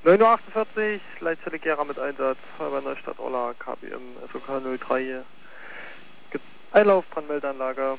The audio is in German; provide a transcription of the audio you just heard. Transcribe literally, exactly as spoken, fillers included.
neun Uhr achtundvierzig, Leitzelle Gera mit Einsatz, Feuerwehr Neustadt Orla, K B M, S O K null drei hier. Einlauf, Brandmeldeanlage.